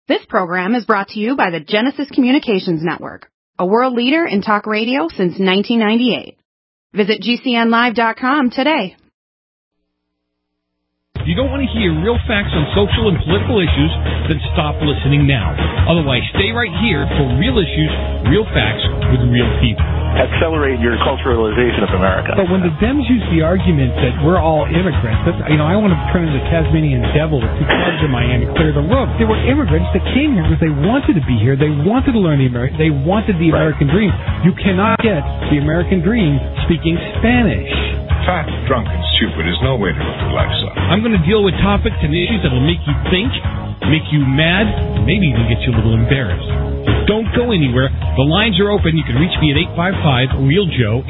This program is brought to you by the Genesis Communications Network, a world leader in talk radio since 1998. Visit GCNlive.com today. If you don't want to hear real facts on social and political issues, then stop listening now. Otherwise, stay right here for real issues, real facts with real people. Accelerate your culturalization of America. But when the Dems use the argument that we're all immigrants, that, I want to turn into the Tasmanian devil with two clubs in my hand and clear the room. They were immigrants that came here because they wanted to be here. They wanted to learn they wanted the American dream. You cannot get the American dream speaking Spanish. Fat, drunk, and stupid is no way to live your life, son. I'm going to deal with topics and issues that will make you think, make you mad, maybe even get you a little embarrassed. Don't go anywhere. The lines are open. You can reach me at 855-REAL-JOE,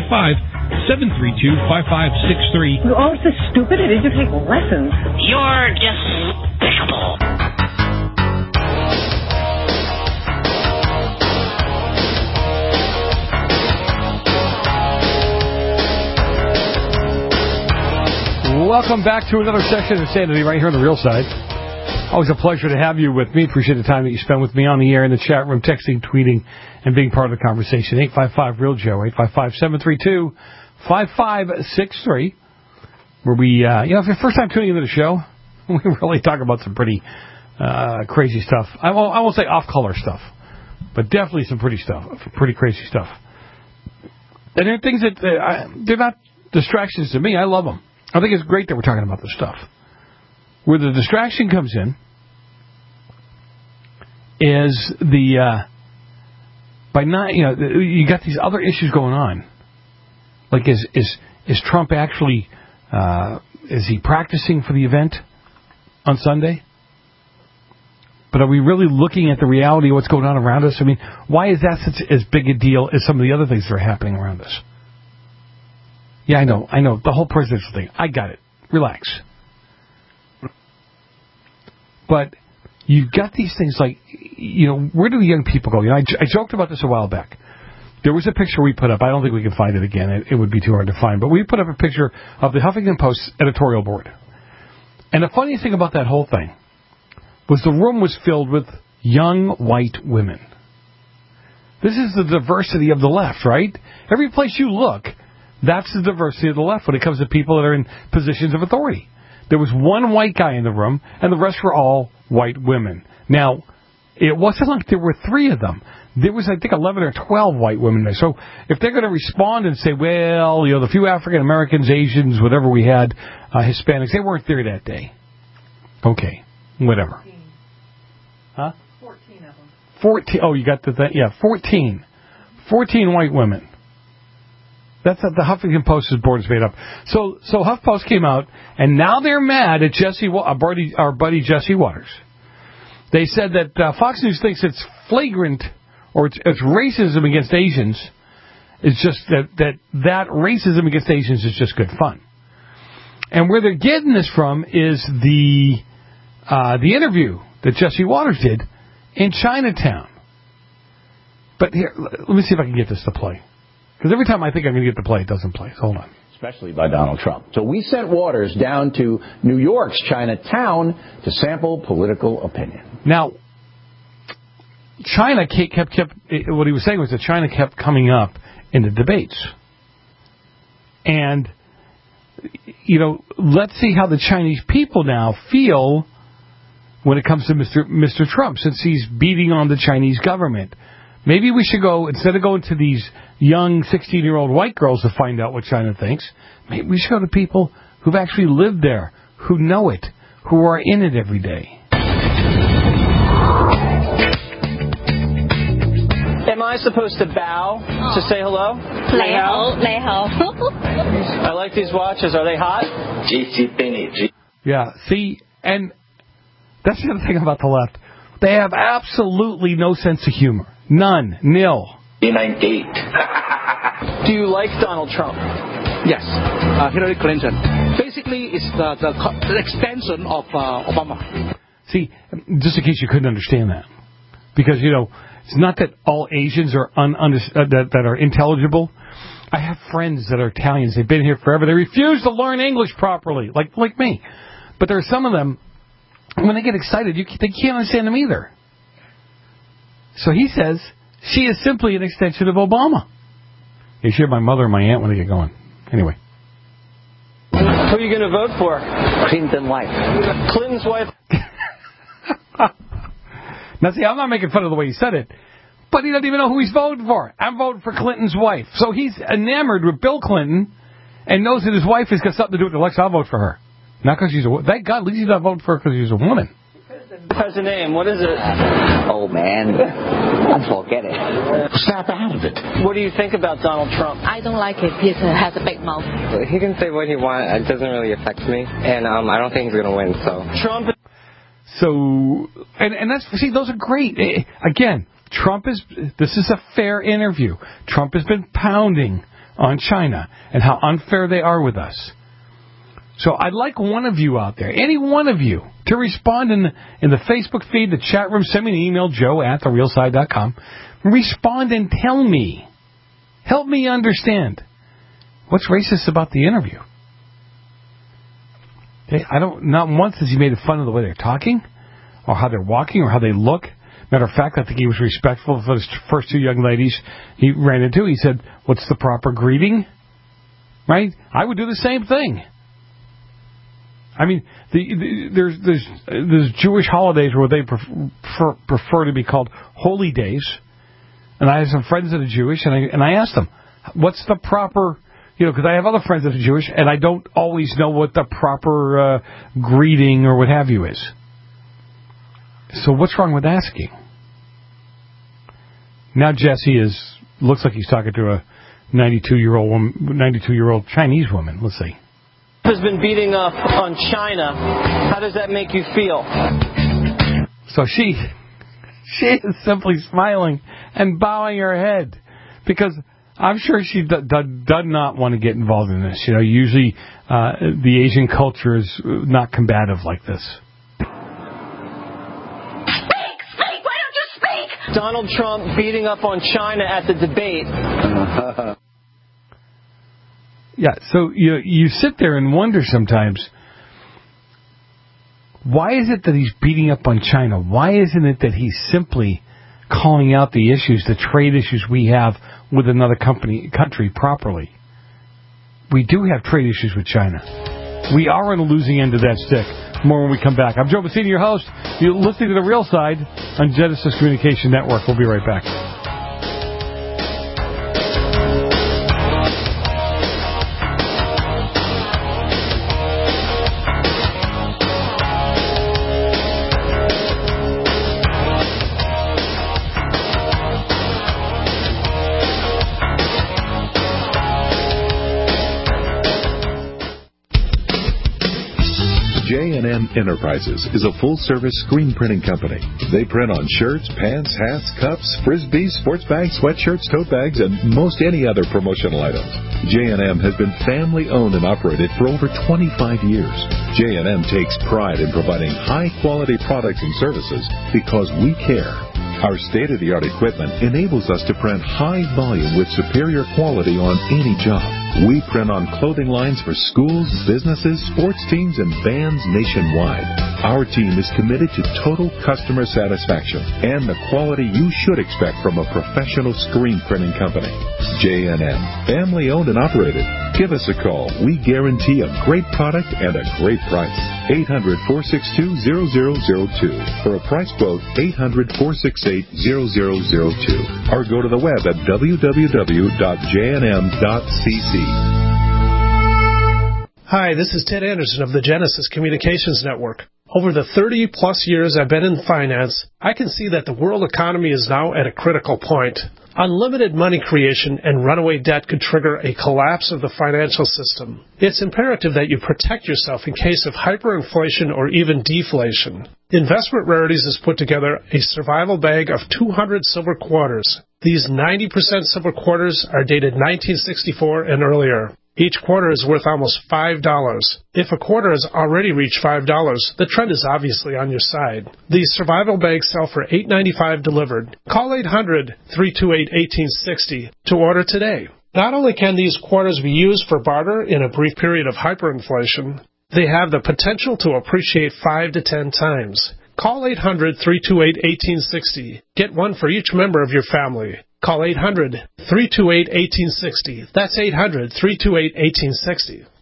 855-732-5563. You're all so stupid. I need to take lessons. You're despicable. Welcome back to another session of Insanity right here on the Real Side. Always a pleasure to have you with me. Appreciate the time that you spend with me on the air, in the chat room, texting, tweeting, and being part of the conversation. 855-REAL-JOE, 855-732-5563, where we, if you're first time tuning into the show, we really talk about some pretty crazy stuff. I won't say off-color stuff, but definitely some pretty crazy stuff. And there are things that, they're not distractions to me. I love them. I think it's great that we're talking about this stuff. Where the distraction comes in is you got these other issues going on. Like, is Trump actually, is he practicing for the event on Sunday? But are we really looking at the reality of what's going on around us? I mean, why is that such as big a deal as some of the other things that are happening around us? Yeah, I know. The whole presidential thing. I got it. Relax. But you've got these things like, where do the young people go? I joked about this a while back. There was a picture we put up. I don't think we can find it again. It would be too hard to find. But we put up a picture of the Huffington Post editorial board. And the funny thing about that whole thing was the room was filled with young white women. This is the diversity of the left, right? Every place you look, that's the diversity of the left when it comes to people that are in positions of authority. There was one white guy in the room, and the rest were all white women. Now, it wasn't like there were three of them. There was, I think, 11 or 12 white women there. So if they're going to respond and say, well, the few African Americans, Asians, whatever we had, Hispanics, they weren't there that day. Okay, whatever. 14. Huh? 14 of them. 14. Oh, you got the thing? Yeah, 14. 14 white women. That's what the Huffington Post's board is made up. So HuffPost came out, and now they're mad at our buddy Jesse Waters. They said that Fox News thinks it's flagrant, or it's racism against Asians. It's just that racism against Asians is just good fun. And where they're getting this from is the interview that Jesse Waters did in Chinatown. But here, let me see if I can get this to play. Because every time I think I'm going to get to play, it doesn't play. So hold on. Especially by Donald Trump. So we sent Waters down to New York's Chinatown to sample political opinion. Now, China kept what he was saying was that China kept coming up in the debates. And, let's see how the Chinese people now feel when it comes to Mr. Trump, since he's beating on the Chinese government. Maybe we should go, instead of going to these young 16-year-old white girls to find out what China thinks, maybe we should go to people who've actually lived there, who know it, who are in it every day. Am I supposed to bow to say hello? 你好，你好. I like these watches. Are they hot? Yeah, see, and that's the other thing about the left. They have absolutely no sense of humor. None. Nil. Do you like Donald Trump? Yes. Hillary Clinton. Basically, it's the extension of Obama. See, just in case you couldn't understand that. Because, it's not that all Asians are that are intelligible. I have friends that are Italians. They've been here forever. They refuse to learn English properly, like me. But there are some of them when they get excited, they can't understand them either. So he says she is simply an extension of Obama. You should hear my mother and my aunt when they get going. Anyway. Who are you going to vote for? Clinton's wife. Clinton's wife. Now, see, I'm not making fun of the way he said it, but he doesn't even know who he's voting for. I'm voting for Clinton's wife. So he's enamored with Bill Clinton and knows that his wife has got something to do with the election. I'll vote for her. Not because she's a woman. Thank God, at least he's not voting for her because she's a woman. Has a name. What is it? Oh, man. Forget it. Snap out of it. What do you think about Donald Trump? I don't like it. He has a big mouth. He can say what he wants. It doesn't really affect me. And I don't think he's going to win. Trump. So, and that's, see, those are great. Again, this is a fair interview. Trump has been pounding on China and how unfair they are with us. So I'd like one of you out there, any one of you, to respond in the Facebook feed, the chat room. Send me an email, joe@therealside.com. Respond and tell me. Help me understand. What's racist about the interview? Not once has he made fun of the way they're talking, or how they're walking, or how they look. Matter of fact, I think he was respectful for his first two young ladies he ran into. He said, "What's the proper greeting?" Right? I would do the same thing. I mean, there's Jewish holidays where they prefer to be called holy days, and I have some friends that are Jewish, and I asked them, "What's the proper?" Because I have other friends that are Jewish, and I don't always know what the proper greeting or what have you is. So what's wrong with asking? Now Jesse looks like he's talking to a 92-year-old Chinese woman. Let's see. Has been beating up on China. How does that make you feel? So she is simply smiling and bowing her head because I'm sure she does not want to get involved in this. Usually the Asian culture is not combative like this. Speak! Why don't you speak? Donald Trump beating up on China at the debate. Yeah, so you sit there and wonder sometimes, why is it that he's beating up on China? Why isn't it that he's simply calling out the issues, the trade issues we have with another country properly? We do have trade issues with China. We are on the losing end of that stick. More when we come back. I'm Joe Bassini, your host. You're listening to The Real Side on Genesis Communication Network. We'll be right back. J&M Enterprises is a full-service screen printing company. They print on shirts, pants, hats, cups, frisbees, sports bags, sweatshirts, tote bags, and most any other promotional items. J&M has been family-owned and operated for over 25 years. J&M takes pride in providing high-quality products and services because we care. Our state-of-the-art equipment enables us to print high volume with superior quality on any job. We print on clothing lines for schools, businesses, sports teams, and bands nationwide. Our team is committed to total customer satisfaction and the quality you should expect from a professional screen printing company. J&M, family-owned and operated. Give us a call. We guarantee a great product and a great price. 800-462-0002. For a price quote, 800-468-0002. Or go to the web at www.jnm.cc. Hi, this is Ted Anderson of the Genesis Communications Network. Over the 30-plus years I've been in finance, I can see that the world economy is now at a critical point. Unlimited money creation and runaway debt could trigger a collapse of the financial system. It's imperative that you protect yourself in case of hyperinflation or even deflation. Investment Rarities has put together a survival bag of 200 silver quarters. These 90% silver quarters are dated 1964 and earlier. Each quarter is worth almost $5. If a quarter has already reached $5, the trend is obviously on your side. These survival bags sell for $8.95 delivered. Call 800-328-1860 to order today. Not only can these quarters be used for barter in a brief period of hyperinflation, They have the potential to appreciate 5 to 10 times. Call 800-328-1860. Get one for each member of your family. Call 800-328-1860. That's 800-328-1860.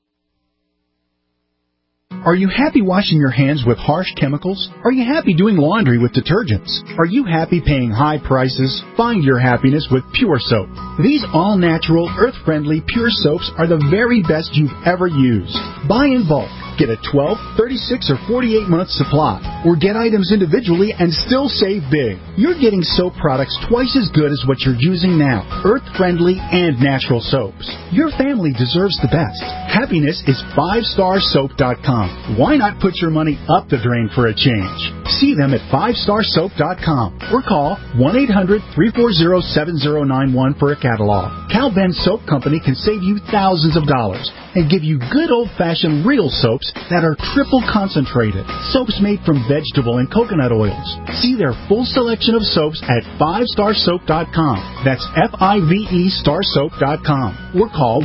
Are you happy washing your hands with harsh chemicals? Are you happy doing laundry with detergents? Are you happy paying high prices? Find your happiness with Pure Soap. These all-natural, earth-friendly Pure Soaps are the very best you've ever used. Buy in bulk. Get a 12, 36, or 48-month supply. Or get items individually and still save big. You're getting soap products twice as good as what you're using now. Earth-friendly and natural soaps. Your family deserves the best. Happiness is 5starsoap.com. Why not put your money up the drain for a change? See them at 5starsoap.com or call 1-800-340-7091 for a catalog. Cal Ben Soap Company can save you thousands of dollars and give you good old-fashioned real soaps that are triple concentrated. Soaps made from vegetable and coconut oils. See their full selection of soaps at 5starsoap.com. That's F-I-V-E starsoap.com. Or call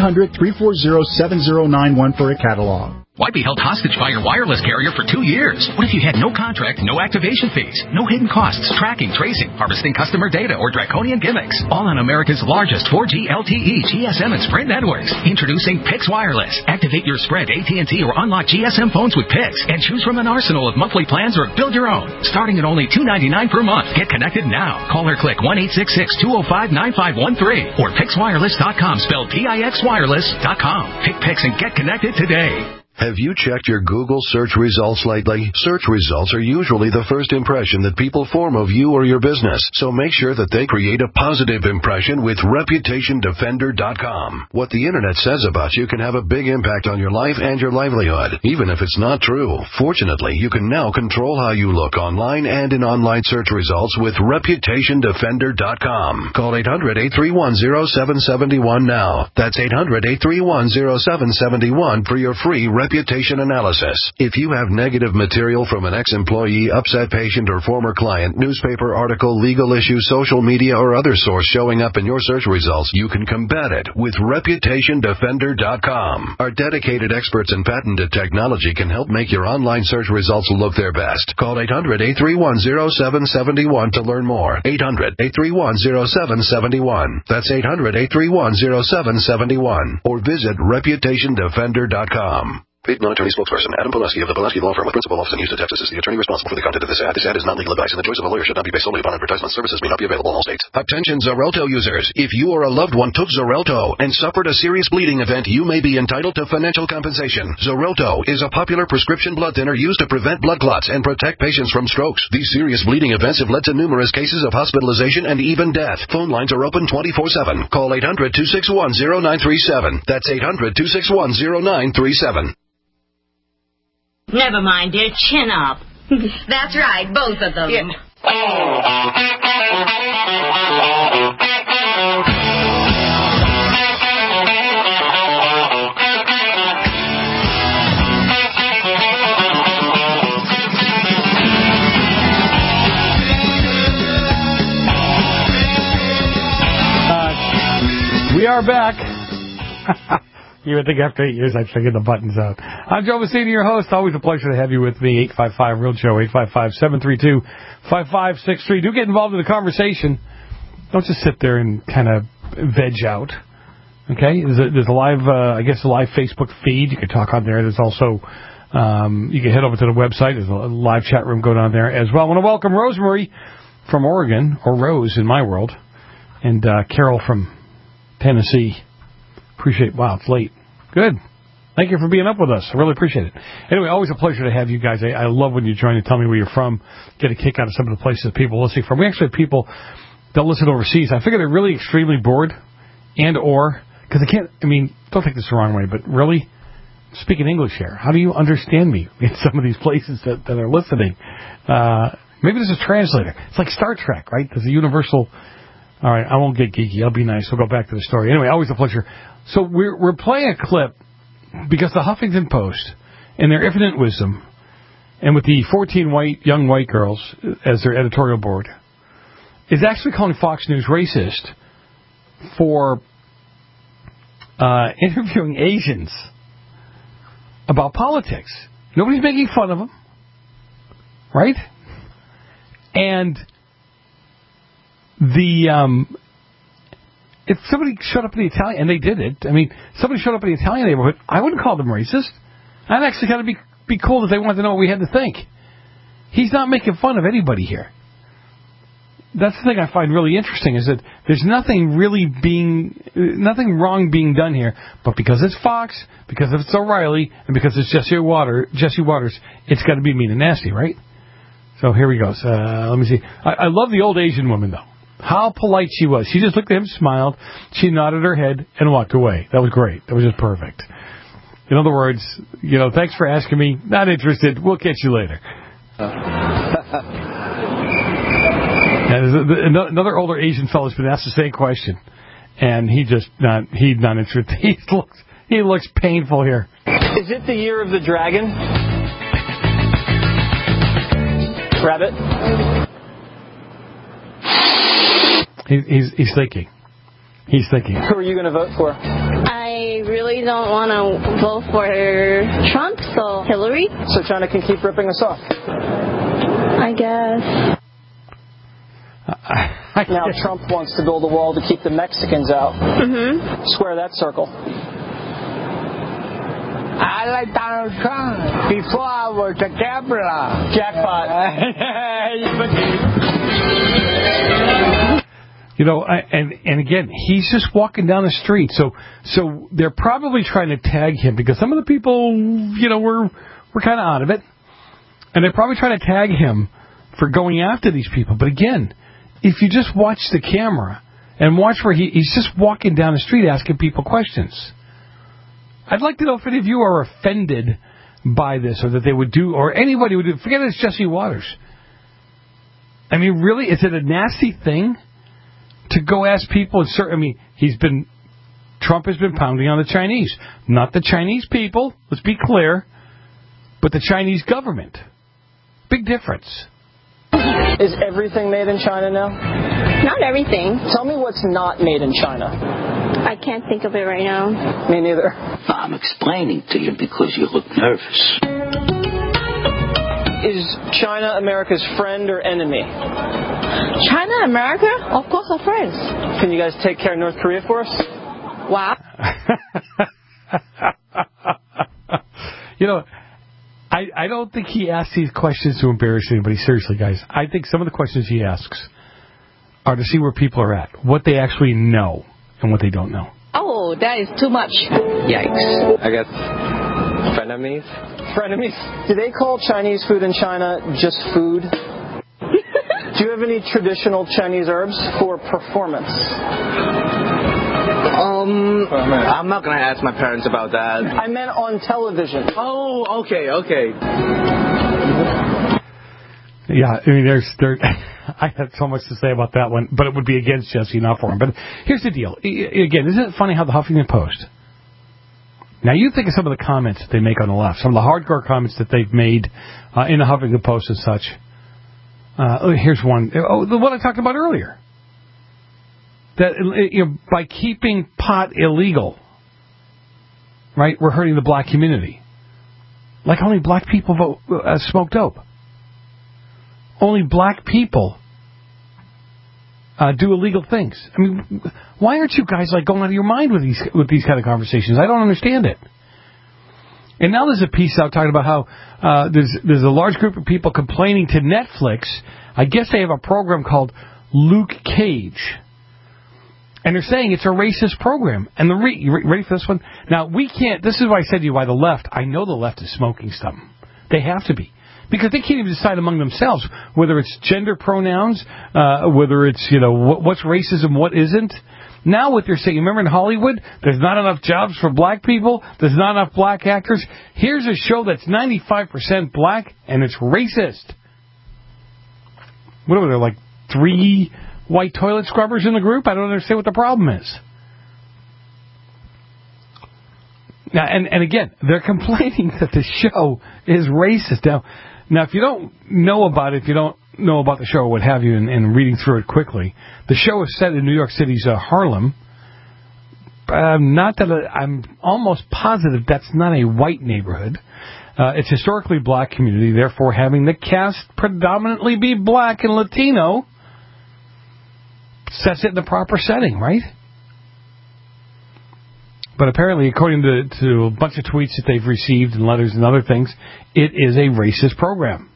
1-800-340-7091 for a catalog. Why be held hostage by your wireless carrier for 2 years? What if you had no contract, no activation fees, no hidden costs, tracking, tracing, harvesting customer data, or draconian gimmicks? All on America's largest 4G LTE, GSM, and Sprint networks. Introducing Pix Wireless. Activate your Sprint, AT&T, or unlock GSM phones with Pix and choose from an arsenal of monthly plans or build your own. Starting at only $2.99 per month. Get connected now. Call or click 1-866-205-9513 or PixWireless.com, spelled PIXWireless.com. Pick Pix and get connected today. Have you checked your Google search results lately? Search results are usually the first impression that people form of you or your business, so make sure that they create a positive impression with ReputationDefender.com. What the Internet says about you can have a big impact on your life and your livelihood, even if it's not true. Fortunately, you can now control how you look online and in online search results with ReputationDefender.com. Call 800-831-0771 now. That's 800-831-0771 for your free reputation analysis. If you have negative material from an ex-employee, upset patient, or former client, newspaper article, legal issue, social media, or other source showing up in your search results, you can combat it with ReputationDefender.com. Our dedicated experts in patented technology can help make your online search results look their best. Call 800-831-0771 to learn more. 800-831-0771. That's 800-831-0771. Or visit ReputationDefender.com. Paid non-attorney spokesperson Adam Pulaski of the Pulaski Law Firm with principal office in Houston, Texas is the attorney responsible for the content of this ad. This ad is not legal advice, and the choice of a lawyer should not be based solely upon advertisement. Services may not be available in all states. Attention Xarelto users. If you or a loved one took Xarelto and suffered a serious bleeding event, you may be entitled to financial compensation. Xarelto is a popular prescription blood thinner used to prevent blood clots and protect patients from strokes. These serious bleeding events have led to numerous cases of hospitalization and even death. Phone lines are open 24/7. Call 800-261-0937. That's 800-261-0937. Never mind, dear. Chin up. That's right, both of them. Yeah. We are back. You would think after 8 years I'd figure the buttons out. I'm Joe Messina, your host. Always a pleasure to have you with me. 855-REAL-JOE, 855-732-5563. Do get involved in the conversation. Don't just sit there and kind of veg out. Okay? There's a live, a live Facebook feed. You can talk on there. There's also, you can head over to the website. There's a live chat room going on there as well. I want to welcome Rosemary from Oregon, or Rose in my world, and Carol from Tennessee. Wow, it's late. Good. Thank you for being up with us. I really appreciate it. Anyway, always a pleasure to have you guys. I love when you join and tell me where you're from. Get a kick out of some of the places people listening from. We actually have people that listen overseas. I figure they're really extremely bored because they can't, don't take this the wrong way, but really, speaking English here, how do you understand me in some of these places that are listening? Maybe there's a translator. It's like Star Trek, right? There's a universal... All right, I won't get geeky. I'll be nice. We'll go back to the story. Anyway, always a pleasure. So we're playing a clip because the Huffington Post, in their infinite wisdom, and with the 14 young white girls as their editorial board, is actually calling Fox News racist for interviewing Asians about politics. Nobody's making fun of him, right? And if somebody showed up in the Italian, and they did it, I mean, somebody showed up in the Italian neighborhood, I wouldn't call them racist. I'd actually kind of be cool that they wanted to know what we had to think. He's not making fun of anybody here. That's the thing I find really interesting, is that there's nothing wrong being done here, but because it's Fox, because it's O'Reilly, and because it's Jesse Waters, it's got to be mean and nasty, right? So here he goes. Let me see. I love the old Asian woman, though. How polite she was. She just looked at him, smiled, she nodded her head, and walked away. That was great. That was just perfect. In other words, thanks for asking me. Not interested. We'll catch you later. Another older Asian fellow's been asked the same question, and he's not interested. He looks painful here. Is it the year of the dragon? Rabbit? He's thinking. He's thinking. Who are you going to vote for? I really don't want to vote for Trump, so Hillary. So China can keep ripping us off? I guess. Now Trump wants to build a wall to keep the Mexicans out. Mm-hmm. Square that circle. I like Donald Trump. Before I was a gambler. Jackpot. And again, he's just walking down the street. So they're probably trying to tag him because some of the people, we're kind of out of it. And they're probably trying to tag him for going after these people. But again, if you just watch the camera and watch where he's just walking down the street asking people questions. I'd like to know if any of you are offended by this, or that they would do, or anybody would do. Forget it's Jesse Waters. I mean, really, is it a nasty thing to go ask people? Trump has been pounding on the Chinese. Not the Chinese people, let's be clear, but the Chinese government. Big difference. Is everything made in China now? Not everything. Tell me what's not made in China. I can't think of it right now. Me neither. I'm explaining to you because you look nervous. Is China America's friend or enemy? China, America? Of course, our friends. Can you guys take care of North Korea for us? Wow. I don't think he asks these questions to embarrass anybody. Seriously, guys. I think some of the questions he asks are to see where people are at, what they actually know, and what they don't know. Oh, that is too much. Yikes. I guess frenemies? Frenemies? Do they call Chinese food in China just food? Do you have any traditional Chinese herbs for performance? I'm not going to ask my parents about that. I meant on television. Oh, okay. Yeah, I mean, I have so much to say about that one, but it would be against Jesse, not for him. But here's the deal. Again, isn't it funny how the Huffington Post... Now, you think of some of the comments that they make on the left, some of the hardcore comments that they've made in the Huffington Post and such. Here's one. The one I talked about earlier. That by keeping pot illegal, right, we're hurting the black community. Like only black people smoke dope. Only black people do illegal things. I mean, why aren't you guys going out of your mind with these kind of conversations? I don't understand it. And now there's a piece out talking about how there's a large group of people complaining to Netflix. I guess they have a program called Luke Cage. And they're saying it's a racist program. And you ready for this one? Now, we can't... This is why I said to you why the left... I know the left is smoking something. They have to be. Because they can't even decide among themselves whether it's gender pronouns, whether it's, what's racism, what isn't. Now what they're saying, remember in Hollywood, there's not enough jobs for black people, there's not enough black actors. Here's a show that's 95% black, and it's racist. What are there, 3 white toilet scrubbers in the group? I don't understand what the problem is. Now, and again, they're complaining that the show is racist. Now, if you don't know about it, if you don't know about the show or what have you, and reading through it quickly, the show is set in New York City's Harlem, I'm almost positive that's not a white neighborhood. It's historically black community, therefore having the cast predominantly be black and Latino sets it in the proper setting, right? But apparently, according to a bunch of tweets that they've received and letters and other things, it is a racist program.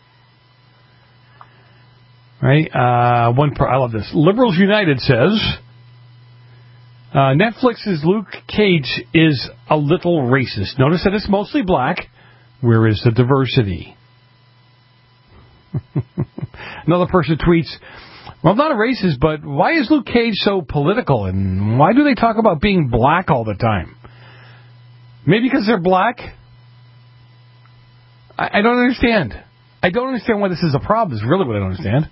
Right? I love this. Liberals United says, Netflix's Luke Cage is a little racist. Notice that it's mostly black. Where is the diversity? Another person tweets, well, not a racist, but why is Luke Cage so political? And why do they talk about being black all the time? Maybe because they're black? I don't understand. I don't understand why this is a problem. Is really what I don't understand.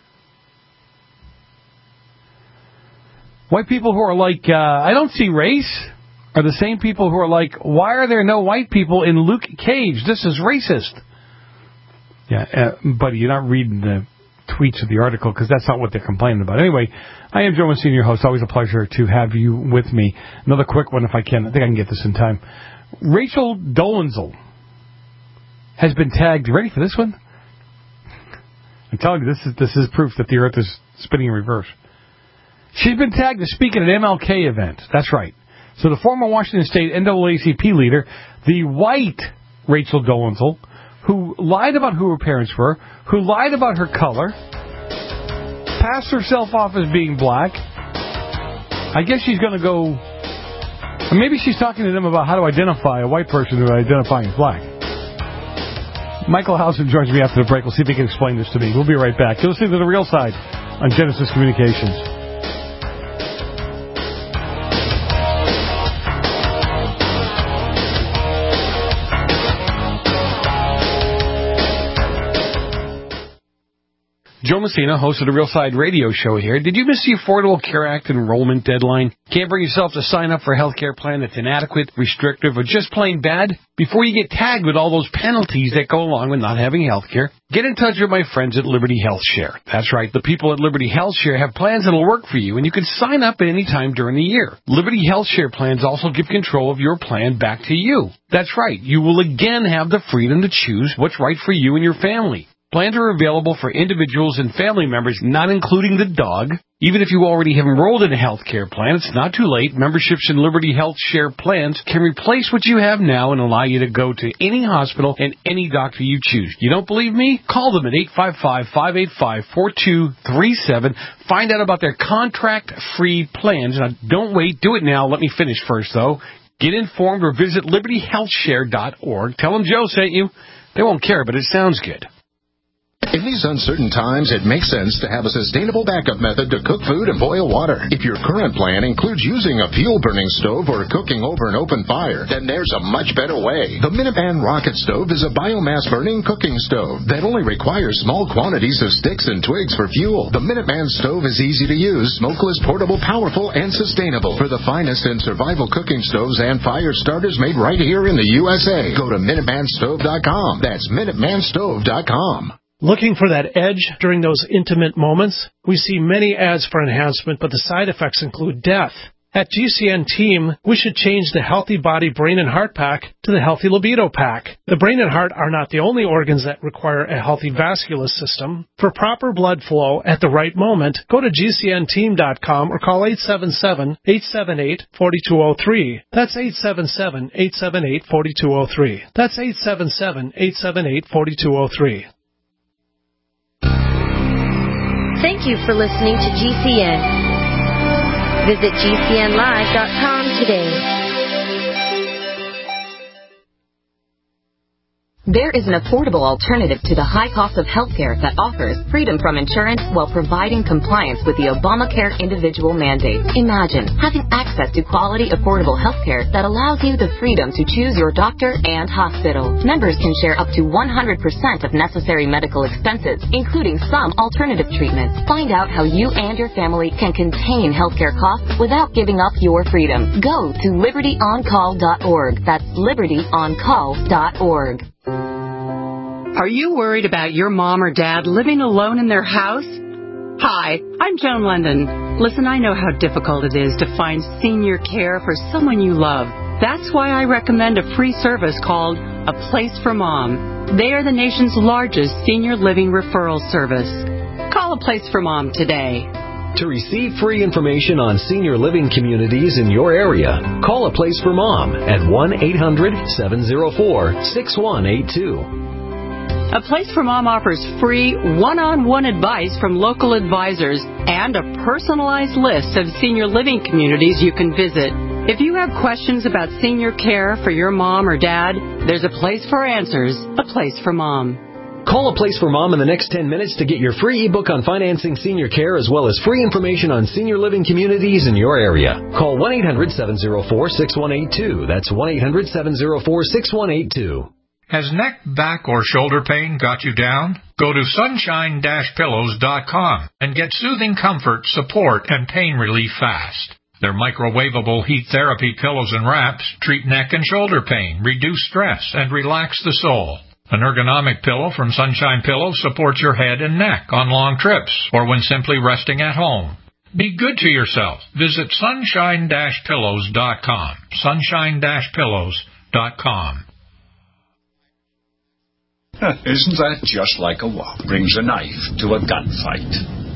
White people who are like, I don't see race, are the same people who are like, why are there no white people in Luke Cage? This is racist. Yeah, buddy, you're not reading the tweets of the article because that's not what they're complaining about. Anyway, I am Joe Mancini, your host. Always a pleasure to have you with me. Another quick one if I can. I think I can get this in time. Rachel Dolezal has been tagged. You ready for this one? I'm telling you, this is proof that the earth is spinning in reverse. She's been tagged to speak at an MLK event. That's right. So the former Washington State NAACP leader, the white Rachel Dolezal, who lied about who her parents were, who lied about her color, passed herself off as being black. I guess she's going to go... Maybe she's talking to them about how to identify a white person who identifying as black. Michael Housen joins me after the break. We'll see if he can explain this to me. We'll be right back. You're listening to The Real Side on Genesis Communications. Joe Messina, host of the Real Side radio show here. Did you miss the Affordable Care Act enrollment deadline? Can't bring yourself to sign up for a health care plan that's inadequate, restrictive, or just plain bad? Before you get tagged with all those penalties that go along with not having health care, get in touch with my friends at Liberty Health Share. That's right, the people at Liberty Health Share have plans that'll work for you, and you can sign up at any time during the year. Liberty Health Share plans also give control of your plan back to you. That's right, you will again have the freedom to choose what's right for you and your family. Plans are available for individuals and family members, not including the dog. Even if you already have enrolled in a health care plan, it's not too late. Memberships in Liberty Health Share plans can replace what you have now and allow you to go to any hospital and any doctor you choose. You don't believe me? Call them at 855-585-4237. Find out about their contract-free plans. Now, don't wait. Do it now. Let me finish first, though. Get informed or visit libertyhealthshare.org. Tell them Joe sent you. They won't care, but it sounds good. In these uncertain times, it makes sense to have a sustainable backup method to cook food and boil water. If your current plan includes using a fuel-burning stove or cooking over an open fire, then there's a much better way. The Minuteman Rocket Stove is a biomass-burning cooking stove that only requires small quantities of sticks and twigs for fuel. The Minuteman Stove is easy to use, smokeless, portable, powerful, and sustainable. For the finest in survival cooking stoves and fire starters made right here in the USA, go to MinutemanStove.com. That's MinutemanStove.com. Looking for that edge during those intimate moments? We see many ads for enhancement, but the side effects include death. At GCN Team, we should change the Healthy Body, Brain, and Heart Pack to the Healthy Libido Pack. The brain and heart are not the only organs that require a healthy vascular system. For proper blood flow at the right moment, go to GCNteam.com or call 877-878-4203. That's 877-878-4203. That's 877-878-4203. Thank you for listening to GCN. Visit GCNlive.com today. There is an affordable alternative to the high cost of healthcare that offers freedom from insurance while providing compliance with the Obamacare individual mandate. Imagine having access to quality, affordable healthcare that allows you the freedom to choose your doctor and hospital. Members can share up to 100% of necessary medical expenses, including some alternative treatments. Find out how you and your family can contain healthcare costs without giving up your freedom. Go to libertyoncall.org. That's libertyoncall.org. Are you worried about your mom or dad living alone in their house? Hi, I'm Joan London. Listen, I know how difficult it is to find senior care for someone you love. That's why I recommend a free service called A Place for Mom. They are the nation's largest senior living referral service. Call A Place for Mom today. To receive free information on senior living communities in your area, call A Place for Mom at 1-800-704-6182. A Place for Mom offers free one-on-one advice from local advisors and a personalized list of senior living communities you can visit. If you have questions about senior care for your mom or dad, there's a place for answers, A Place for Mom. Call A Place for Mom in the next 10 minutes to get your free ebook on financing senior care as well as free information on senior living communities in your area. Call 1-800-704-6182. That's 1-800-704-6182. Has neck, back, or shoulder pain got you down? Go to sunshine-pillows.com and get soothing comfort, support, and pain relief fast. Their microwavable heat therapy pillows and wraps treat neck and shoulder pain, reduce stress, and relax the soul. An ergonomic pillow from Sunshine Pillows supports your head and neck on long trips or when simply resting at home. Be good to yourself. Visit sunshine-pillows.com. Sunshine-pillows.com. Isn't that just like a wop? Brings a knife to a gunfight.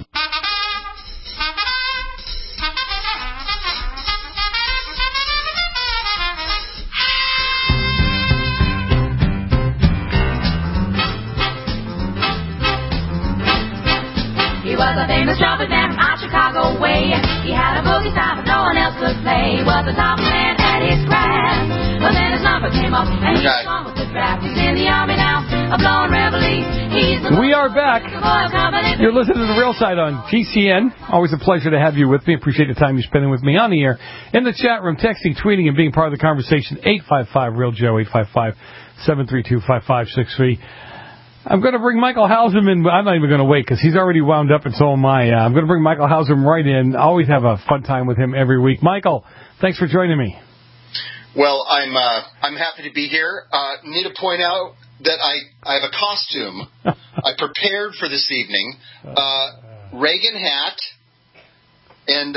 He was a famous trumpet man from out Chicago way. He had a boogie style but no one else could play. He was the top man at his craft. But then his number came up and he won with the draft. He's in the army now, a blowing reveille. We are back. You're listening to The Real Side on GCN. Always a pleasure to have you with me. Appreciate the time you're spending with me on the air. In the chat room, texting, tweeting, and being part of the conversation, 855-REAL-JOE, 855-732-5563. I'm going to bring Michael Hausum in. I'm not even going to wait because he's already wound up and so am I. I'm going to bring Michael Hausum right in. Always have a fun time with him every week. Michael, thanks for joining me. Well, I'm happy to be here. Need to point out that I have a costume I prepared for this evening. Reagan hat and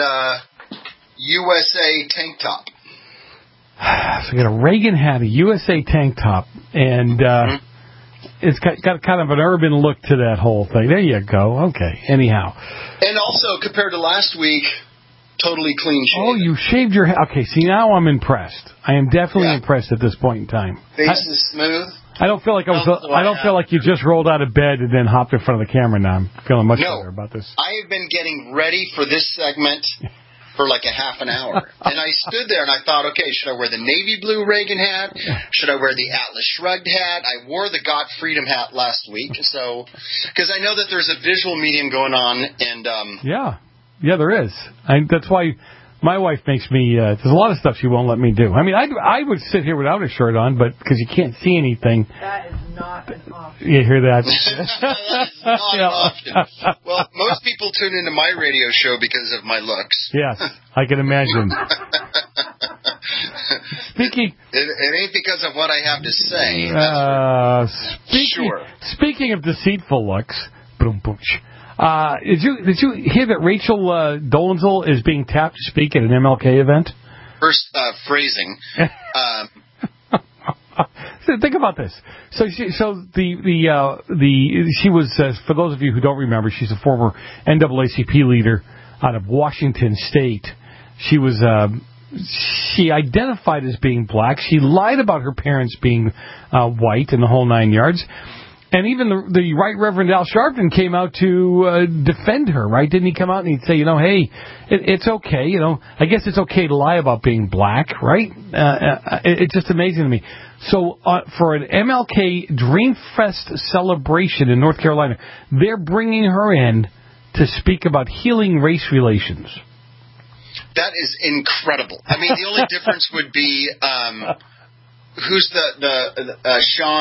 USA tank top. So you got a Reagan hat, a USA tank top, and it's got kind of an urban look to that whole thing. There you go. Okay. Anyhow. And also, compared to last week, totally clean shaven. Oh, you shaved your head. Okay, see, now I'm impressed. I am definitely impressed at this point in time. Face is smooth. I don't feel like I don't feel like you just rolled out of bed and then hopped in front of the camera. Now I'm feeling much better about this. I have been getting ready for this segment for like a half an hour. And I stood there and I thought, okay, should I wear the navy blue Reagan hat? Should I wear the Atlas Shrugged hat? I wore the Got Freedom hat last week. So, because I know that there's a visual medium going on. And yeah, there is. That's why my wife makes me, there's a lot of stuff she won't let me do. I mean, I would sit here without a shirt on, but because you can't see anything. That is not an option. You hear that? That is not an option. Well, most people tune into my radio show because of my looks. Yes, I can imagine. It ain't because of what I have to say. Speaking of deceitful looks, boom, boom. Did you hear that Rachel Dolezal is being tapped to speak at an MLK event? First phrasing. So think about this. So she was for those of you who don't remember, she's a former NAACP leader out of Washington State. She was she identified as being black. She lied about her parents being white and the whole nine yards. And even the Right Reverend Al Sharpton came out to defend her, right? Didn't he come out and he'd say, hey, it's okay, I guess it's okay to lie about being black, right? It's just amazing to me. So for an MLK Dreamfest celebration in North Carolina, they're bringing her in to speak about healing race relations. That is incredible. I mean, the only difference would be who's the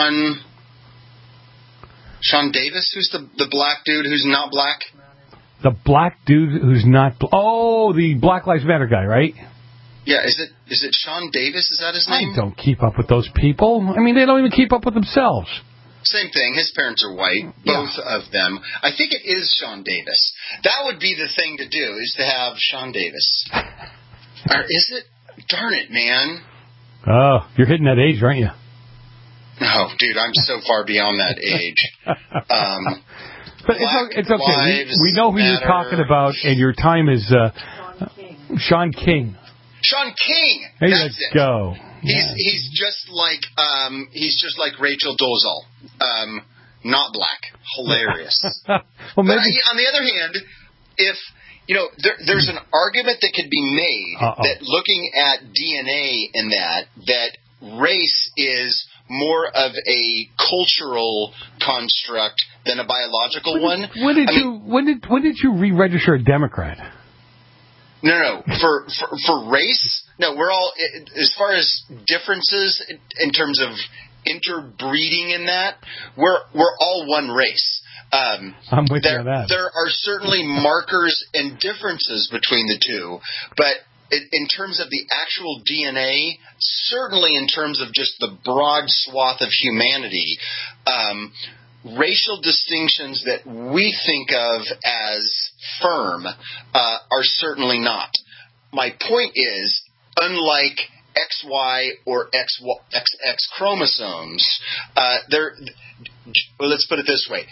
Sean Davis, who's the black dude who's not black? The black dude who's not... the Black Lives Matter guy, right? Yeah, is it Sean Davis? Is that his name? I don't keep up with those people. I mean, they don't even keep up with themselves. Same thing. His parents are white, both of them. I think it is Sean Davis. That would be the thing to do, is to have Sean Davis. Or is it? Darn it, man. Oh, you're hitting that age, aren't you? Oh, dude, I'm so far beyond that age. But it's okay. We know who you're talking about, and your time is Sean King. Sean King. There That's you it. go. He's just like Rachel Dolezal, not black. Hilarious. Well, maybe. But on the other hand, if there's an argument that could be made that looking at DNA in that race is more of a cultural construct than a biological one. When did you re-register a Democrat? No. For race, no. We're all, as far as differences in terms of interbreeding in that, we're all one race. I'm with you on that. There are certainly markers and differences between the two, but in terms of the actual DNA, certainly in terms of just the broad swath of humanity, racial distinctions that we think of as firm are certainly not. My point is, unlike XY or XX chromosomes, let's put it this way.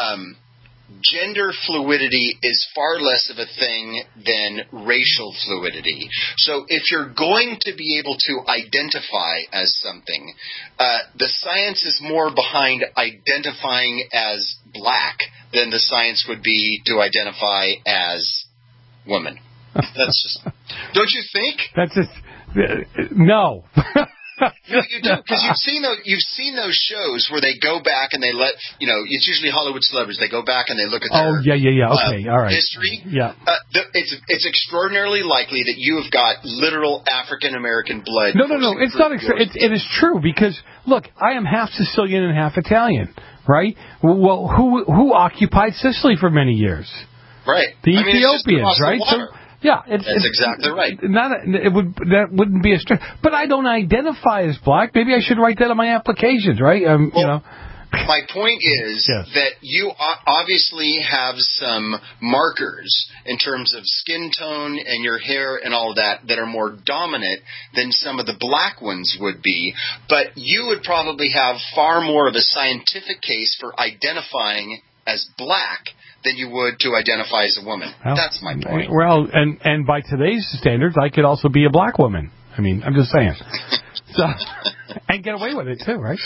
Gender fluidity is far less of a thing than racial fluidity. So if you're going to be able to identify as something, the science is more behind identifying as black than the science would be to identify as woman. That's just, don't you think? That's just no. No, you do, because you've seen those shows where they go back and they let it's usually Hollywood celebrities. They go back and they look at their okay, all right, history. Yeah, it's extraordinarily likely that you have got literal African American blood. No, it's not. It is true because look, I am half Sicilian and half Italian, right? Well, who occupied Sicily for many years? Right, the Ethiopians, right? Yeah, that's exactly right. That wouldn't be a stretch. But I don't identify as black. Maybe I should write that on my applications, right? My point is that you obviously have some markers in terms of skin tone and your hair and all of that are more dominant than some of the black ones would be. But you would probably have far more of a scientific case for identifying as black than you would to identify as a woman. Well, that's my point. Well, and by today's standards, I could also be a black woman. I mean, I'm just saying. So, and get away with it too, right?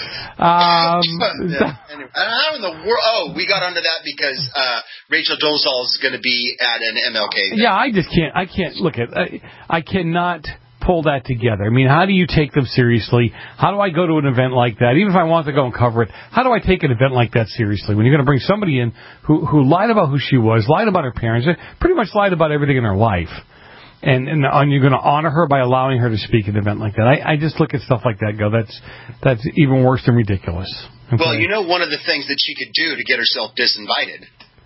Anyway, how in the world? Oh, we got onto that because Rachel Dolezal is going to be at an MLK thing. Yeah, I just can't. I can't look at. I cannot pull that together. I mean, how do you take them seriously? How do I go to an event like that? Even if I want to go and cover it, how do I take an event like that seriously? When you're going to bring somebody in who lied about who she was, lied about her parents, pretty much lied about everything in her life, and you're going to honor her by allowing her to speak at an event like that. I just look at stuff like that and go, that's even worse than ridiculous. Okay? Well, one of the things that she could do to get herself disinvited,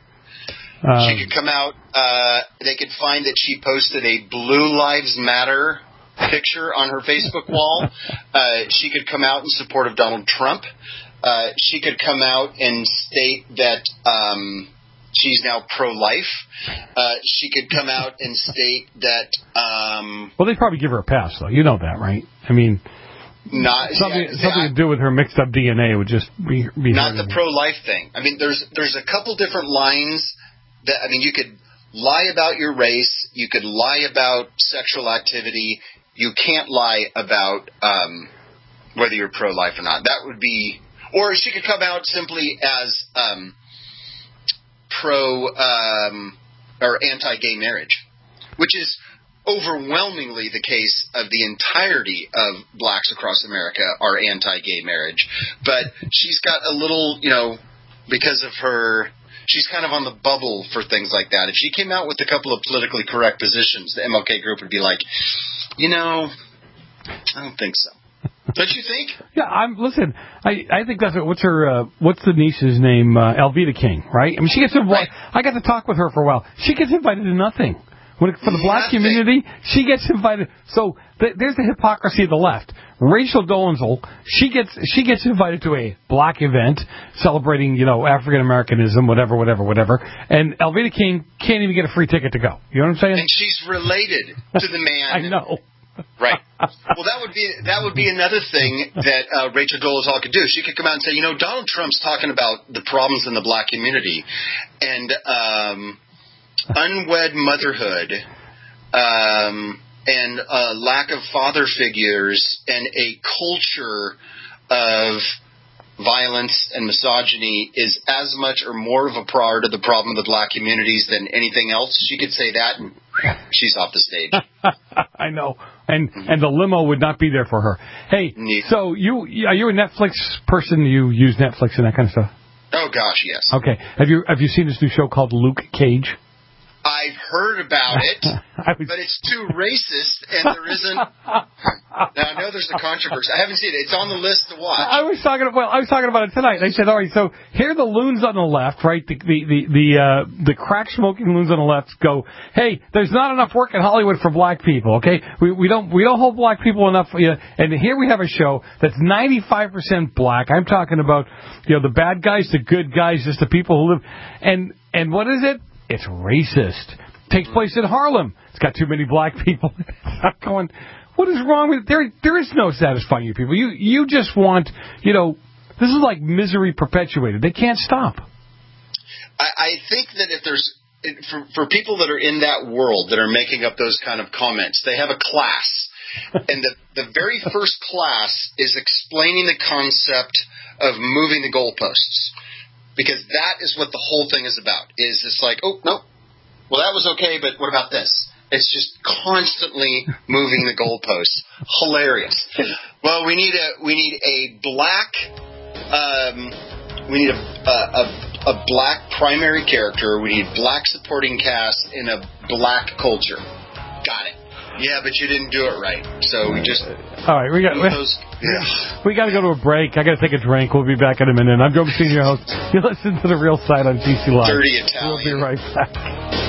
she could come out, they could find that she posted a Blue Lives Matter picture on her Facebook wall. She could come out in support of Donald Trump. She could come out and state that she's now pro-life. She could come out and state that... well, they'd probably give her a pass, though. You know that, right? I mean... something to do with her mixed up DNA would just be not the pro-life thing. I mean, there's a couple different lines that... I mean, you could lie about your race. You could lie about sexual activity. You can't lie about whether you're pro-life or not. That would be... Or she could come out simply as pro or anti-gay marriage, which is overwhelmingly the case of the entirety of blacks across America are anti-gay marriage. But she's got a little, because of her... She's kind of on the bubble for things like that. If she came out with a couple of politically correct positions, the MLK group would be like, I don't think so. Don't you think? Yeah, listen, I think that's what's the niece's name? Elvita King, right? I mean, she gets invited. Right. I got to talk with her for a while. She gets invited to nothing. For the black community, she gets invited. So there's the hypocrisy of the left. Rachel Dolezal, she gets invited to a black event celebrating, African Americanism, whatever. And Elvira King can't even get a free ticket to go. You know what I'm saying? And she's related to the man. I know. Right. Well, that would be another thing that Rachel Dolezal could do. She could come out and say, Donald Trump's talking about the problems in the black community and unwed motherhood, and lack of father figures, and a culture of violence and misogyny is as much or more of a part of the problem of the black communities than anything else. She could say that, and she's off the stage. I know. And the limo would not be there for her. Hey, so are you a Netflix person? You use Netflix and that kind of stuff? Oh, gosh, yes. Okay. Have you seen this new show called Luke Cage? I've heard about it, but it's too racist, and there isn't. Now, I know there's a controversy. I haven't seen it. It's on the list to watch. I was talking about it tonight. I said, all right, so here are the loons on the left, right? The crack smoking loons on the left go, hey, there's not enough work in Hollywood for black people. Okay, we don't hold black people enough. And here we have a show that's 95% black. I'm talking about the bad guys, the good guys, just the people who live. And what is it? It's racist. Takes place in Harlem. It's got too many black people. I'm going, what is wrong with it? There is no satisfying you people. You just want, this is like misery perpetuated. They can't stop. I think that if there's, for people that are in that world that are making up those kind of comments, they have a class. And the very first class is explaining the concept of moving the goalposts. Because that is what the whole thing is about. Is it's like, oh, no, well, that was okay, but what about this? It's just constantly moving the goalposts. Hilarious. Well, we need a black, a black primary character. We need black supporting cast in a black culture. Got it. Yeah, but you didn't do it right. So we just... All right, we got to go to a break. I got to take a drink. We'll be back in a minute. I'm Joe Messina, your host. You listen to The Real Side on GC Live. Dirty Italian. We'll be right back.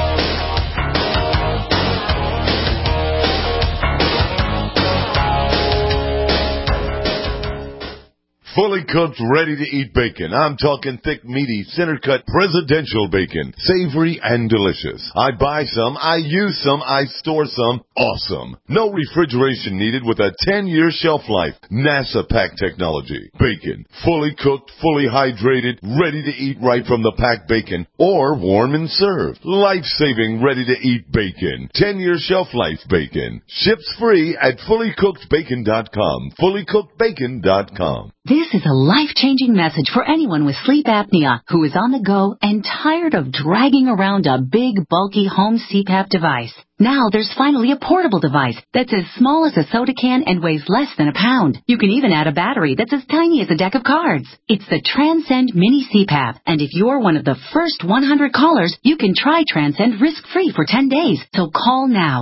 Fully cooked, ready-to-eat bacon. I'm talking thick, meaty, center-cut, presidential bacon. Savory and delicious. I buy some, I use some, I store some. Awesome. No refrigeration needed with a 10-year shelf life. NASA pack technology. Bacon. Fully cooked, fully hydrated, ready to eat right from the packed bacon. Or warm and served. Life-saving, ready-to-eat bacon. 10-year shelf life bacon. Ships free at fullycookedbacon.com. Fullycookedbacon.com. This is a life-changing message for anyone with sleep apnea who is on the go and tired of dragging around a big, bulky home CPAP device. Now there's finally a portable device that's as small as a soda can and weighs less than a pound. You can even add a battery that's as tiny as a deck of cards. It's the Transcend Mini CPAP, and if you're one of the first 100 callers, you can try Transcend risk-free for 10 days. So call now.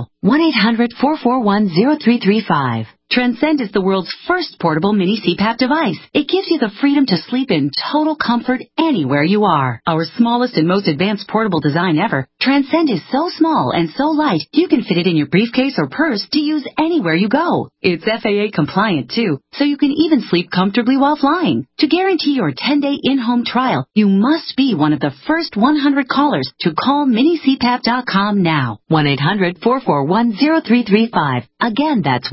1-800-441-0335. Transcend is the world's first portable mini CPAP device. It gives you the freedom to sleep in total comfort anywhere you are. Our smallest and most advanced portable design ever, Transcend is so small and so light, you can fit it in your briefcase or purse to use anywhere you go. It's FAA compliant too, so you can even sleep comfortably while flying. To guarantee your 10-day in-home trial, you must be one of the first 100 callers to call minicpap.com now. 1-800-441-0335. Again, that's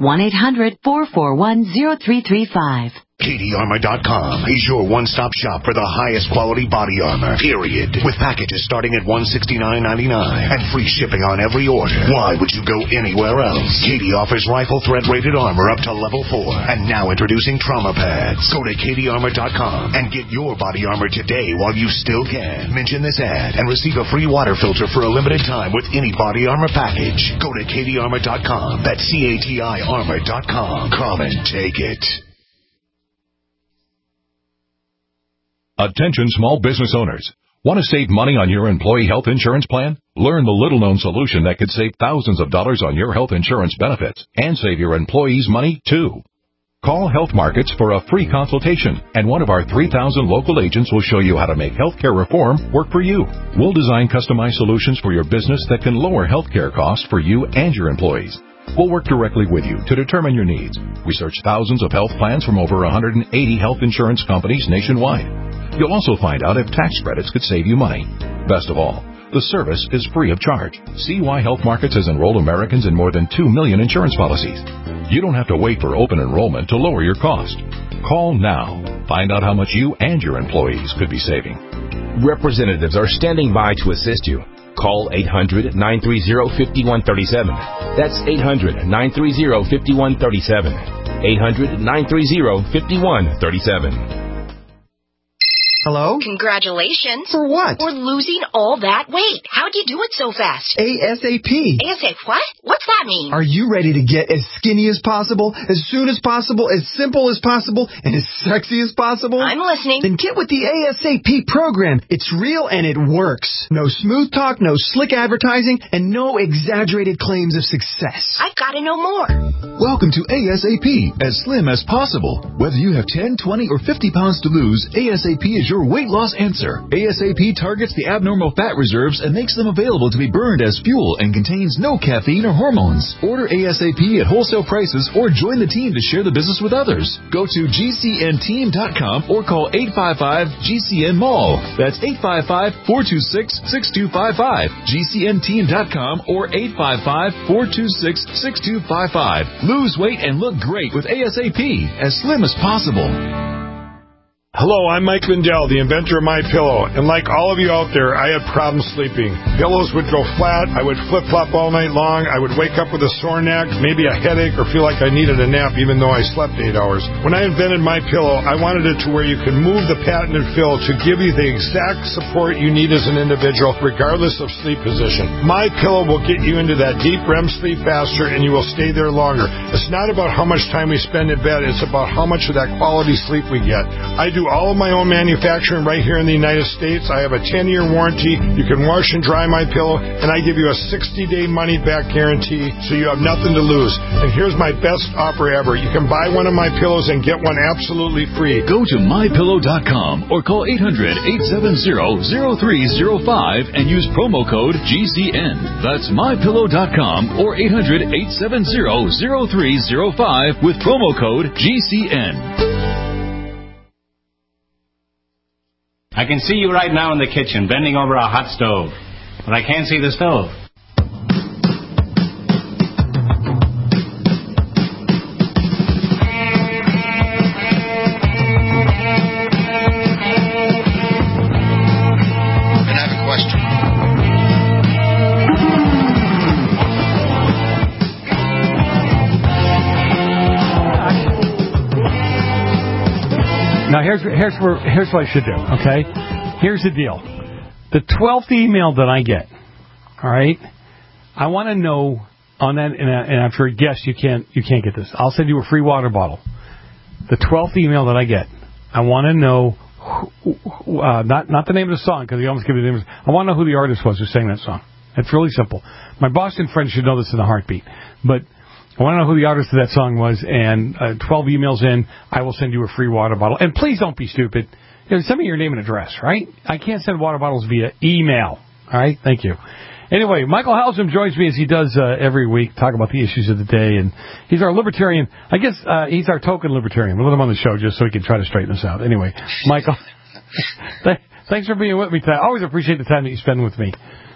1-800-441-0335. CatieArmor.com is your one-stop shop for the highest quality body armor, period. With packages starting at $169.99 and free shipping on every order. Why would you go anywhere else? Katie offers rifle threat-rated armor up to level 4. And now introducing trauma pads. Go to CatieArmor.com and get your body armor today while you still can. Mention this ad and receive a free water filter for a limited time with any body armor package. Go to CatieArmor.com. That's CATI Armor.com. Come and take it. Attention small business owners. Want to save money on your employee health insurance plan? Learn the little-known solution that could save thousands of dollars on your health insurance benefits and save your employees money, too. Call Health Markets for a free consultation, and one of our 3,000 local agents will show you how to make healthcare reform work for you. We'll design customized solutions for your business that can lower healthcare costs for you and your employees. We'll work directly with you to determine your needs. We search thousands of health plans from over 180 health insurance companies nationwide. You'll also find out if tax credits could save you money. Best of all, the service is free of charge. See why Health Markets has enrolled Americans in more than 2 million insurance policies. You don't have to wait for open enrollment to lower your cost. Call now. Find out how much you and your employees could be saving. Representatives are standing by to assist you. Call 800-930-5137. That's 800-930-5137. 800-930-5137. Hello? Congratulations. For what? For losing all that weight. How'd you do it so fast? ASAP. ASAP what? What's that mean? Are you ready to get as skinny as possible, as soon as possible, as simple as possible, and as sexy as possible? I'm listening. Then get with the ASAP program. It's real and it works. No smooth talk, no slick advertising, and no exaggerated claims of success. I've got to know more. Welcome to ASAP, as slim as possible. Whether you have 10, 20, or 50 pounds to lose, ASAP is your weight loss answer. ASAP targets the abnormal fat reserves and makes them available to be burned as fuel and contains no caffeine or hormones. Order ASAP at wholesale prices or join the team to share the business with others. Go to GCNteam.com or call 855-GCN-MALL. That's 855-426-6255. GCNteam.com or 855-426-6255. Lose weight and look great with ASAP, as slim as possible. Hello, I'm Mike Lindell, the inventor of MyPillow, and like all of you out there, I had problems sleeping. Pillows would go flat, I would flip-flop all night long, I would wake up with a sore neck, maybe a headache, or feel like I needed a nap even though I slept 8 hours. When I invented MyPillow, I wanted it to where you could move the patented fill to give you the exact support you need as an individual, regardless of sleep position. MyPillow will get you into that deep REM sleep faster, and you will stay there longer. It's not about how much time we spend in bed, it's about how much of that quality sleep we get. I do all of my own manufacturing right here in the United States. I have a 10-year warranty. You can wash and dry MyPillow, and I give you a 60-day money-back guarantee, so you have nothing to lose. And here's my best offer ever. You can buy one of my pillows and get one absolutely free. Go to MyPillow.com or call 800-870-0305 and use promo code GCN. That's MyPillow.com or 800-870-0305 with promo code GCN. I can see you right now in the kitchen, bending over a hot stove. But I can't see the stove. And I have a question. Now, here's what I should do, okay? Here's the deal. The 12th email that I get, all right, I want to know on that, and after a guest, you can't get this. I'll send you a free water bottle. The 12th email that I get, I want to know, not the name of the song, because you almost give me the name. I want to know who the artist was who sang that song. It's really simple. My Boston friends should know this in a heartbeat, but I want to know who the artist of that song was, and 12 emails in, I will send you a free water bottle. And please don't be stupid. Send me your name and address, right? I can't send water bottles via email. All right? Thank you. Anyway, Michael Halsam joins me as he does every week, talk about the issues of the day. And he's our libertarian. I guess he's our token libertarian. We'll let him on the show just so he can try to straighten us out. Anyway, Michael, thanks for being with me today. I always appreciate the time that you spend with me.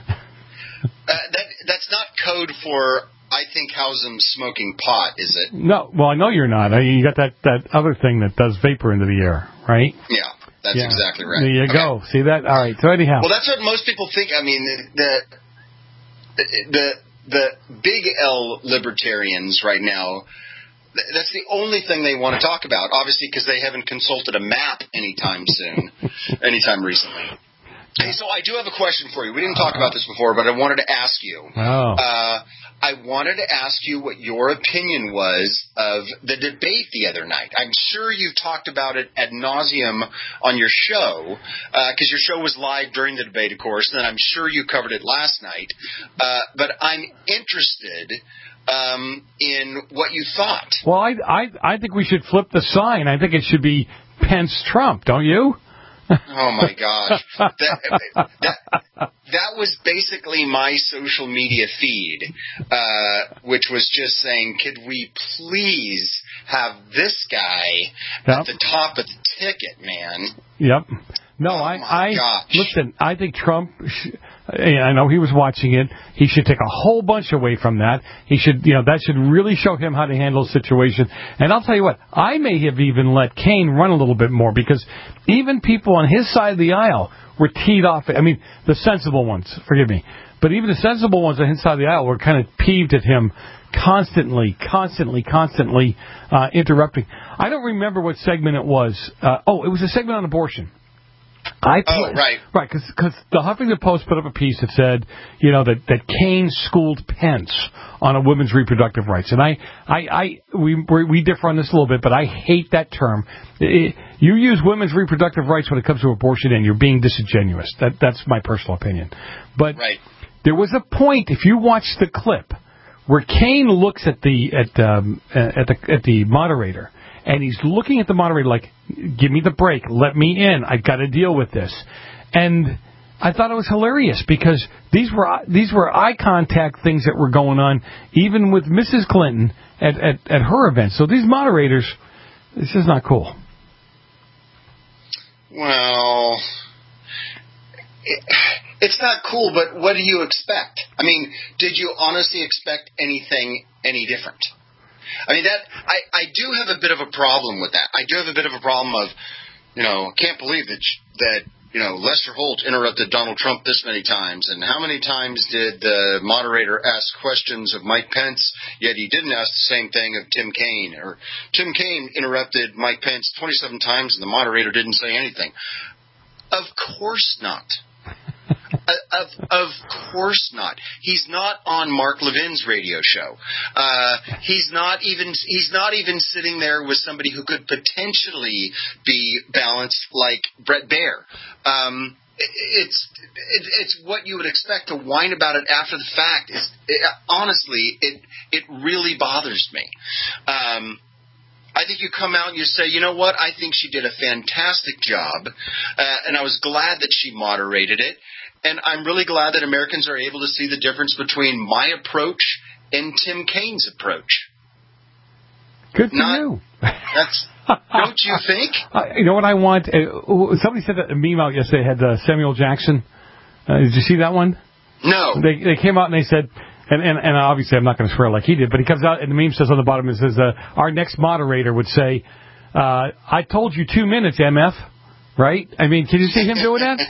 That's not code for... I think Housem's smoking pot, is it? No, well, I know you're not. You got that other thing that does vapor into the air, right? Yeah, that's exactly right. There you go. See that? All right. So anyhow. Well, that's what most people think. I mean, the big L libertarians right now, that's the only thing they want to talk about, obviously because they haven't consulted a map anytime soon, anytime recently. Hey, so I do have a question for you. We didn't talk about this before, but I wanted to ask you. Oh. I wanted to ask you what your opinion was of the debate the other night. I'm sure you've talked about it ad nauseum on your show, because your show was live during the debate, of course, and I'm sure you covered it last night. But I'm interested in what you thought. Well, I think we should flip the sign. I think it should be Pence-Trump, don't you? Oh, my gosh. That was basically my social media feed, which was just saying, could we please have this guy at the top of the ticket, man? Yep. No, listen, I think Trump, I know he was watching it. He should take a whole bunch away from that. He should, that should really show him how to handle a situation. And I'll tell you what, I may have even let Kaine run a little bit more, because even people on his side of the aisle were teed off. I mean, the sensible ones, forgive me, but even the sensible ones on his side of the aisle were kind of peeved at him constantly interrupting. I don't remember what segment it was. It was a segment on abortion. Right, because the Huffington Post put up a piece that said, that Kaine schooled Pence on a women's reproductive rights, and we differ on this a little bit, but I hate that term. You use women's reproductive rights when it comes to abortion, and you're being disingenuous. That's my personal opinion. But there was a point, if you watch the clip, where Kaine looks at the moderator. And he's looking at the moderator like, give me the break, let me in, I've got to deal with this. And I thought it was hilarious, because these were eye contact things that were going on, even with Mrs. Clinton at her event. So these moderators, this is not cool. Well, it's not cool, but what do you expect? I mean, did you honestly expect anything any different? I mean, I do have a bit of a problem with that. I do have a bit of a problem of, can't believe that Lester Holt interrupted Donald Trump this many times, and how many times did the moderator ask questions of Mike Pence, yet he didn't ask the same thing of Tim Kaine, or Tim Kaine interrupted Mike Pence 27 times and the moderator didn't say anything. Of course not. Of course not. He's not on Mark Levin's radio show. He's not even sitting there with somebody who could potentially be balanced like Bret Baier. It's what you would expect. To whine about it after the fact honestly, it really bothers me. I think you come out and you say, you know what, I think she did a fantastic job, and I was glad that she moderated it, and I'm really glad that Americans are able to see the difference between my approach and Tim Kaine's approach. Good for you. Don't you think? You know what I want? Somebody said that a meme out yesterday had Samuel Jackson. Did you see that one? No. They came out and they said... And obviously I'm not going to swear like he did, but he comes out and the meme says on the bottom, it says, our next moderator would say, I told you 2 minutes, MF, right? I mean, can you see him doing that?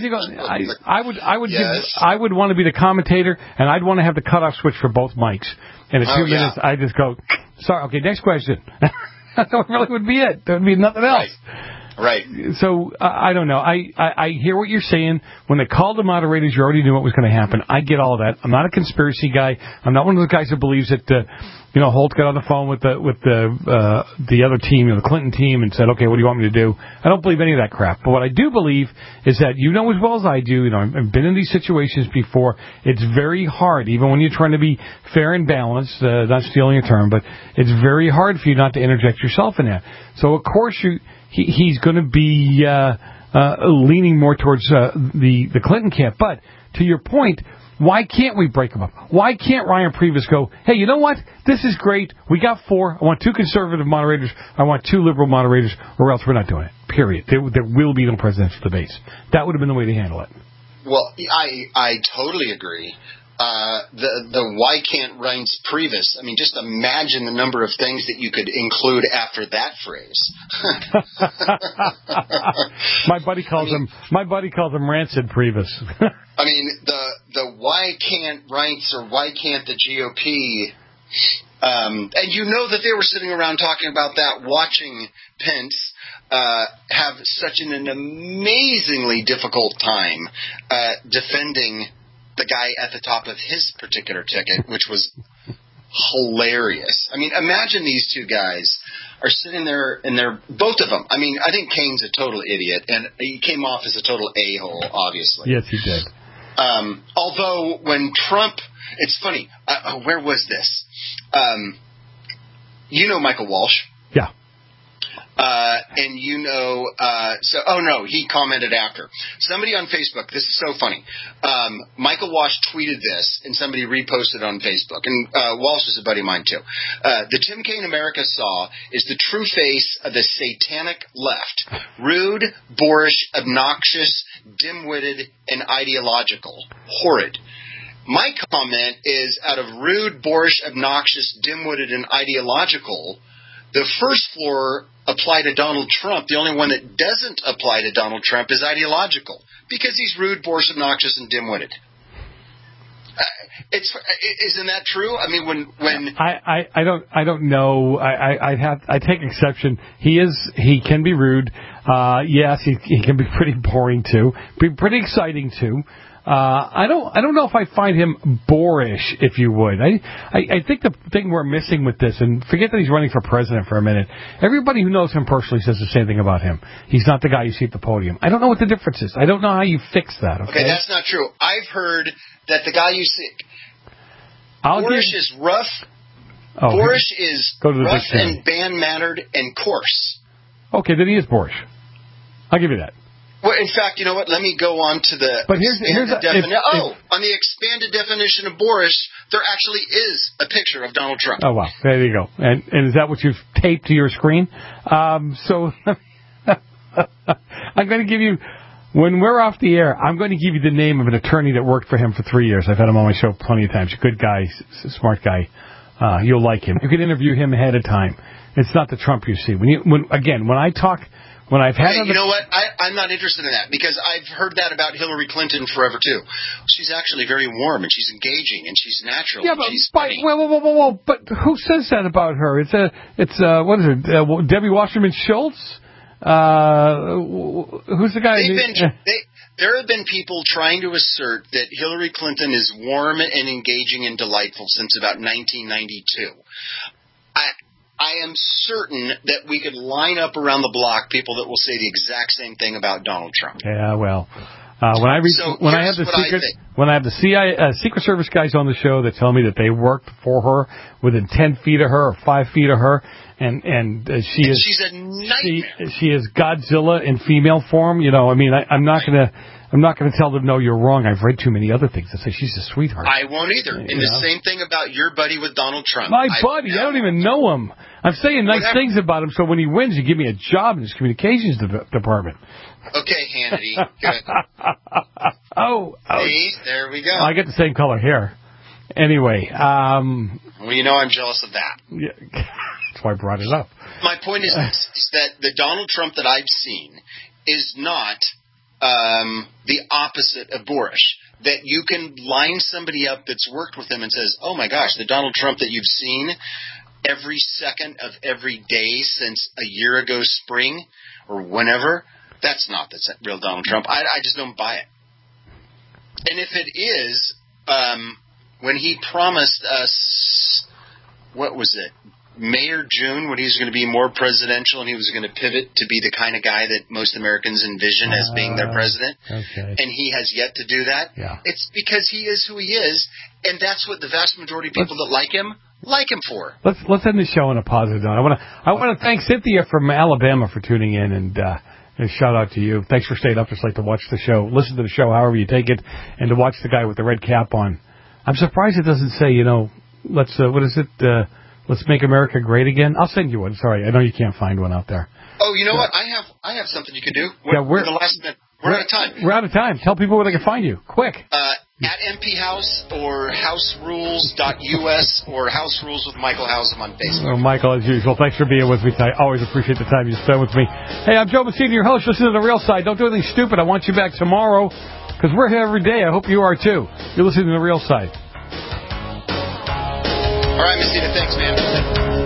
I would want to be the commentator, and I'd want to have the cutoff switch for both mics. And in 2 minutes, I just go, sorry, okay, next question. That really would be it. There would be nothing else. Right. So, I don't know. I hear what you're saying. When they called the moderators, you already knew what was going to happen. I get all of that. I'm not a conspiracy guy. I'm not one of those guys who believes that, Holt got on the phone with the other team, the Clinton team, and said, okay, what do you want me to do? I don't believe any of that crap. But what I do believe is that you know as well as I do, I've been in these situations before. It's very hard, even when you're trying to be fair and balanced, not stealing a term, but it's very hard for you not to interject yourself in that. So, of course, he's going to be leaning more towards the Clinton camp. But to your point, why can't we break them up? Why can't Ryan Previs go, hey, you know what? This is great. We got 4. I want 2 conservative moderators. I want 2 liberal moderators, or else we're not doing it. Period. There will be no presidential debates. That would have been the way to handle it. Well, I totally agree. The why can't Reince Priebus? I mean, just imagine the number of things that you could include after that phrase. My buddy calls him Rancid Priebus. I mean, the why can't Reince or why can't the GOP? And that they were sitting around talking about that, watching Pence have such an amazingly difficult time defending the guy at the top of his particular ticket, which was hilarious. I mean, imagine these two guys are sitting there, and they're both of them. I mean, I think Kaine's a total idiot, and he came off as a total a-hole, obviously. Yes, he did. Although when Trump, it's funny. Where was this? You know Michael Walsh. Yeah. And you know, he commented after. Somebody on Facebook, this is so funny. Michael Walsh tweeted this, and somebody reposted it on Facebook. And Walsh is a buddy of mine, too. The Tim Kaine America saw is the true face of the satanic left. Rude, boorish, obnoxious, dim-witted, and ideological. Horrid. My comment is, out of rude, boorish, obnoxious, dim-witted, and ideological, the first floor apply to Donald Trump. The only one that doesn't apply to Donald Trump is ideological, because he's rude, boorish, obnoxious, and dim-witted. Isn't that true? I mean, when I don't know. I take exception. He can be rude. Yes, he can be pretty boring too. Be pretty exciting too. I don't know if I find him boorish, if you would. I think the thing we're missing with this, and forget that he's running for president for a minute, everybody who knows him personally says the same thing about him. He's not the guy you see at the podium. I don't know what the difference is. I don't know how you fix that. Okay, that's not true. I've heard that the guy you see, boorish is rough. Boorish is rough and band-mannered and coarse. Okay, then he is boorish. I'll give you that. Well, in fact, you know what? Let me go on to the expanded definition. On the expanded definition of boorish, there actually is a picture of Donald Trump. Oh, wow. There you go. And is that what you've taped to your screen? So I'm going to give you, when we're off the air, I'm going to give you the name of an attorney that worked for him for 3 years. I've had him on my show plenty of times. Good guy, smart guy. You'll like him. You can interview him ahead of time. It's not the Trump you see. When I talk... When I've had you know what? I'm not interested in that, because I've heard that about Hillary Clinton forever, too. She's actually very warm, and she's engaging, and she's natural. Yeah, whoa. But who says that about her? What is it? Debbie Wasserman Schultz? Who's the guy? There have been people trying to assert that Hillary Clinton is warm and engaging and delightful since about 1992. I am certain that we could line up around the block people that will say the exact same thing about Donald Trump. Yeah, well, when I have the CIA, Secret Service guys on the show that tell me that they worked for her within 10 feet of her or 5 feet of her, and she's a nightmare. She is Godzilla in female form. You know, I mean, I'm not going to tell them, no, you're wrong. I've read too many other things that say she's a sweetheart. I won't either. And the same thing about your buddy with Donald Trump. My buddy, I don't even know him. I'm saying nice things about him, so when he wins, you give me a job in his communications department. Okay, Hannity. Good. Oh. See, there we go. I get the same color hair. Anyway. Well, you know I'm jealous of that. Yeah. That's why I brought it up. My point is that the Donald Trump that I've seen is not the opposite of boorish. That you can line somebody up that's worked with him and says, oh my gosh, the Donald Trump that you've seen every second of every day since a year ago spring or whenever, that's not the real Donald Trump. I just don't buy it. And if it is, when he promised us, what was it, May or June, when he was going to be more presidential and he was going to pivot to be the kind of guy that most Americans envision as being their president, and he has yet to do that, it's because he is who he is, and that's what the vast majority of people that like him for. Let's end the show on a positive note. I want to thank Cynthia from Alabama for tuning in, and shout out to you. Thanks for staying up this late to watch the show, listen to the show however you take it, and to watch the guy with the red cap on. I'm surprised it doesn't say, let's let's make America great again. I'll send you one. Sorry, I know you can't find one out there. Oh, you know what? I have something you can do. We're the last minute. We're out of time. We're out of time. Tell people where they can find you. Quick. At MP House or houserules.us or House Rules with Michael Hausum on Facebook. Well, Michael, as usual, thanks for being with me tonight. Always appreciate the time you spend with me. Hey, I'm Joe Messina, your host. Listen to The Real Side. Don't do anything stupid. I want you back tomorrow because we're here every day. I hope you are too. You're listening to The Real Side. All right, Messina. Thanks, man.